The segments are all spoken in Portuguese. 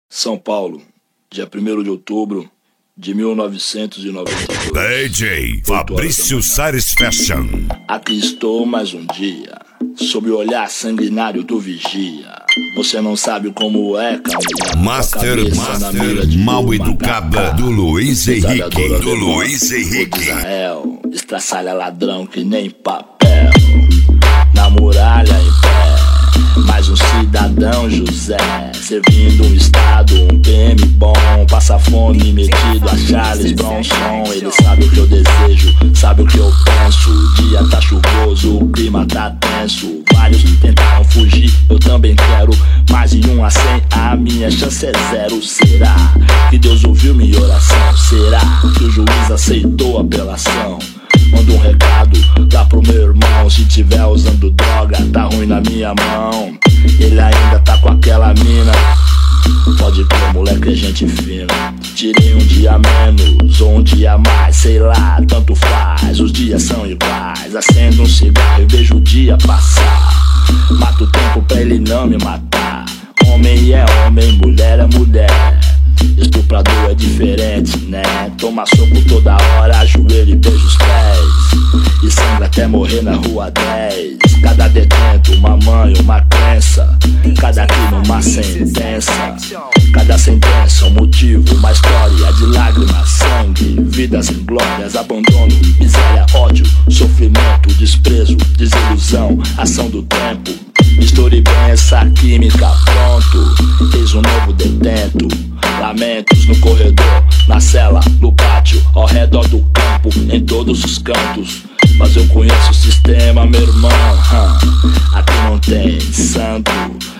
São Paulo, dia 1º de outubro de 1992. DJ Fabrício Sares Fashion. Aqui estou mais um dia, sob o olhar sanguinário do vigia. Você não sabe como é caminhar. Master mal educada do Luiz Henrique. O Israel estraçalha ladrão que nem papel. Na muralha em pé, mais um cidadão José, servindo um estado, um PM bom. Passa fome metido a Charles Bronson. Ele sabe o que eu desejo, sabe o que eu penso. O dia tá chuvoso, o clima tá tenso. Vários tentaram fugir, eu também quero. Mais de 1 a 100, a minha chance é 0. Será que Deus ouviu minha oração? Será que o juiz aceitou a apelação? Manda um recado lá pro meu irmão. Se tiver usando droga, tá ruim na minha mão. Ele ainda tá com aquela mina. Pode crer, moleque, é gente fina. Tirei um dia menos ou um dia mais, sei lá, tanto faz. Os dias são iguais. Acendo um cigarro e vejo o dia passar. Mato o tempo pra ele não me matar. Homem é homem, mulher é mulher. Estuprador é diferente, né? Toma soco toda hora, ajoelho e beija os pés. E sangra até morrer na rua 10. Cada detento, uma mãe, uma crença. Cada crime, uma sentença. Cada sentença, um motivo, uma história de lágrimas, sangue, vidas inglórias, abandono, miséria, ódio, sofrimento, desprezo, desilusão, ação do tempo. Misture bem essa química, pronto. Eis um novo detento. Lamentos no corredor, na cela, no pátio, ao redor do campo, em todos os cantos. Mas eu conheço o sistema, meu irmão. Aqui não tem santo.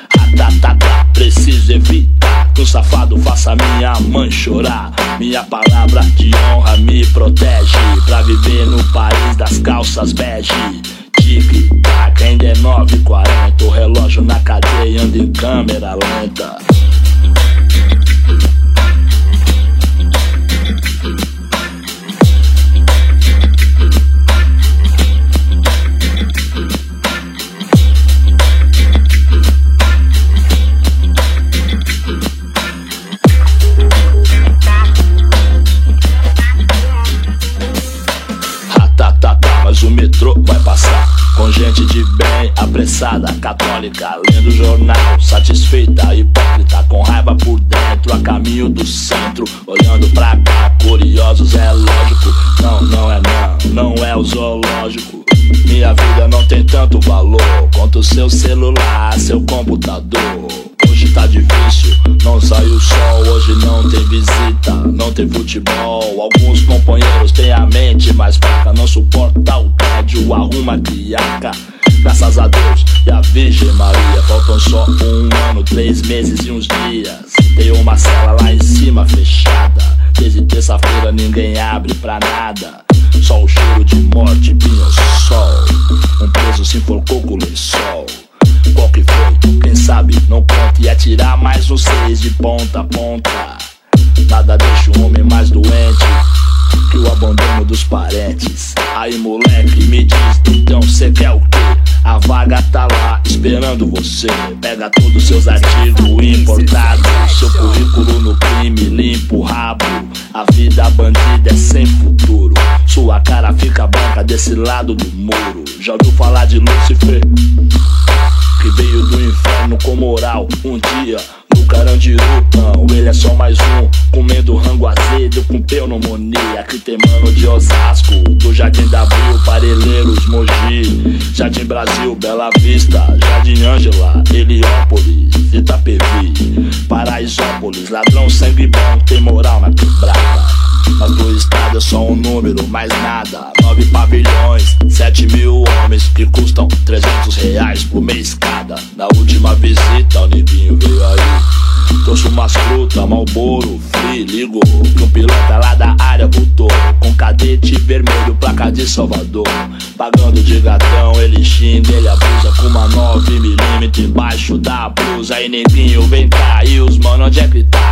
Preciso evitar que um safado faça minha mãe chorar. Minha palavra de honra me protege pra viver no país das calças bege. Tic-tac, ainda é 9h40. O relógio na cadeia anda em câmera lenta. Mas o metrô vai passar com gente de bem, apressada, católica, lendo jornal, satisfeita, hipócrita, com raiva por dentro, a caminho do centro, olhando pra cá, curiosos, é lógico. Não é o zoológico. Minha vida não tem tanto valor quanto seu celular, seu computador. Hoje tá difícil, não sai o sol. Hoje não tem visita, não tem futebol. Alguns companheiros têm a mente mais fraca, não suporta o tédio, arruma criaca. Graças a Deus e a Virgem Maria, faltam só 1 ano, 3 meses e uns dias. Tem uma cela lá em cima fechada. Desde terça-feira ninguém abre pra nada. Só o cheiro de morte, pinho-sol. Um preso se enforcou com o lençol. Qual que foi? Quem sabe não conta. E atirar mais um 6 de ponta a ponta. Nada deixa o homem mais doente que o abandono dos parentes. Aí moleque, me diz, então cê quer o quê? A vaga tá lá esperando você. Pega todos os seus artigos importados, seu currículo no crime, limpa o rabo. A vida bandida é sem futuro. Sua cara fica branca desse lado do muro. Já ouviu falar de Lúcifer? Que veio do inferno com moral. Um dia no Carandiru, não, ele é só mais um. Comendo rango azedo com pneumonia. Aqui tem mano de Osasco, do Jardim da Abril, Parelheiros, Mogi, Jardim Brasil, Bela Vista, Jardim Ângela, Heliópolis, Itapevi, Paraisópolis. Ladrão sangue bom, tem moral na quebrada. Mas do estado é só um número, mais nada. 9 pavilhões, 7 mil homens que custam R$300 por mês cada. Na última visita o neguinho veio aí, trouxe umas frutas, Marlboro, Free, ligou que um piloto lá da área voltou com cadete vermelho, placa de Salvador. Pagando de gatão, ele xinga, ele abusa com uma 9mm embaixo da blusa. Aí neguinho vem cá, e os mano onde é que tá?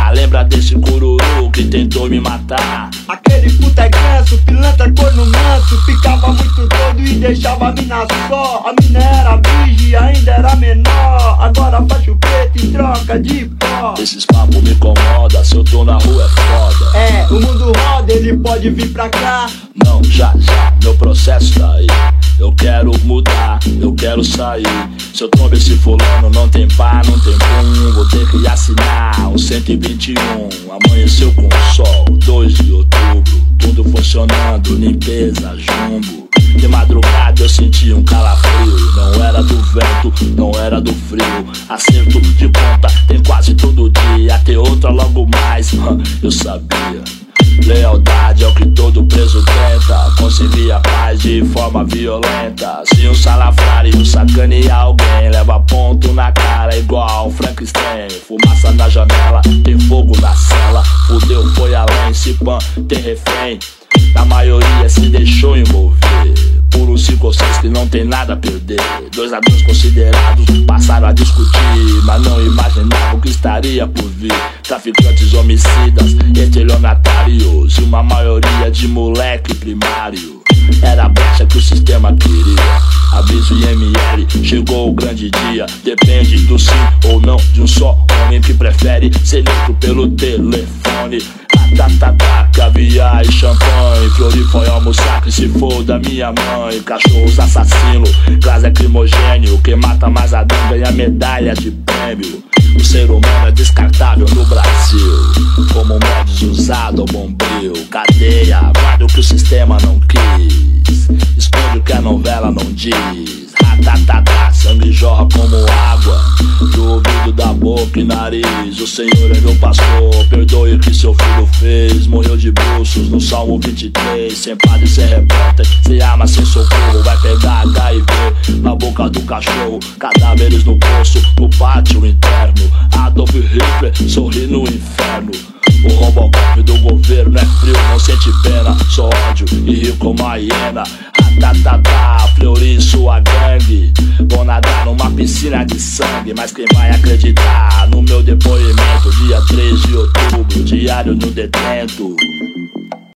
lá, lembra desse cururu que tentou me matar? Aquele puta é ganso, pilantra, corno manso, ficava muito doido e deixava a mina só. A mina era virgem, ainda era menor, agora faz o preto em troca de pó. Esses papos me incomoda, se eu tô na rua é foda. É, o mundo roda, ele pode vir pra cá. Não, já, meu processo tá aí. Eu quero mudar, eu quero sair. Se eu tombo esse fulano, não tem pá, não tem pum. Vou ter que assinar um 121. Amanheceu com sol, 2 de outubro. Tudo funcionando, limpeza, jumbo. De madrugada eu senti um calafrio. Não era do vento, não era do frio. Acerto de conta tem quase todo dia. Ter outra logo mais, eu sabia. Lealdade é o que todo preso tenta. Conseguir a paz de forma violenta. Se um salafrário sacanear alguém, leva ponto na cara igual Frankenstein. Fumaça na janela, tem fogo na cela. Fudeu, foi além, se pan, tem refém. A maioria se deixou envolver por uns 5 ou 6 que não tem nada a perder. 2 ladrões considerados passaram a discutir, mas não imaginavam o que estaria por vir. Traficantes, homicidas, estelionatários e uma maioria de moleque primário. Era a brecha que o sistema queria. Aviso IML, chegou o grande dia. Depende do sim ou não de um só homem que prefere ser limpo pelo telefone. Caviar e champanhe, Floripa almoçar que se for da minha mãe. Cachorros assassinos, gás lacrimogênio. Quem mata mais a dama ganha medalha de prêmio. O ser humano é descartável no Brasil, como um mods usado ao bombril. Cadeia, guarda o que o sistema não quis, esconde o que a novela não diz. Ratatatá, sangue jorra como água do ouvido, da boca e nariz. O Senhor é meu pastor, perdoe o que seu filho fez. Morreu de bruços no Salmo 23. Sem padre, sem repórter, sem arma, sem socorro. Vai pegar HIV na boca do cachorro. Cadáveres no poço, no pátio interno. Adolf Hitler sorri no inferno. O Robocop do governo é frio, não sente pena. Só ódio e rio como a hiena. Ratatatá, Fleury, sua gangue. Vou nadar numa piscina de sangue. Mas quem vai acreditar no meu depoimento? Dia 3 de outubro, diário no detento.